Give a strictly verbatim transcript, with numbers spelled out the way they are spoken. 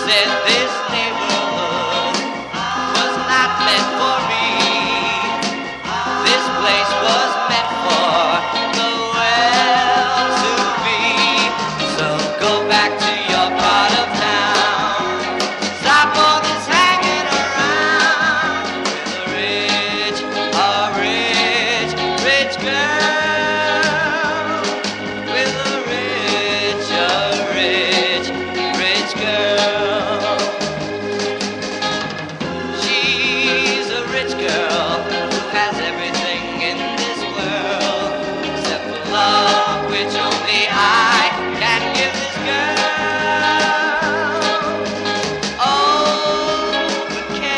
said this neighborhood was not meant for me. This place was meant for the well-to-be. So go back to your part of town. Stop all this hanging around with a rich, a rich, rich girl.